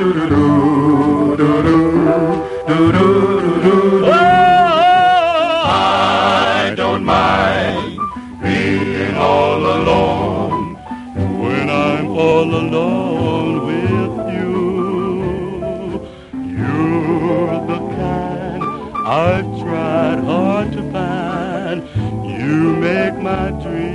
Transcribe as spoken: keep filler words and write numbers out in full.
I don't mind being all alone when I'm all alone with you. You're the kind I've tried hard to find. You make my dreams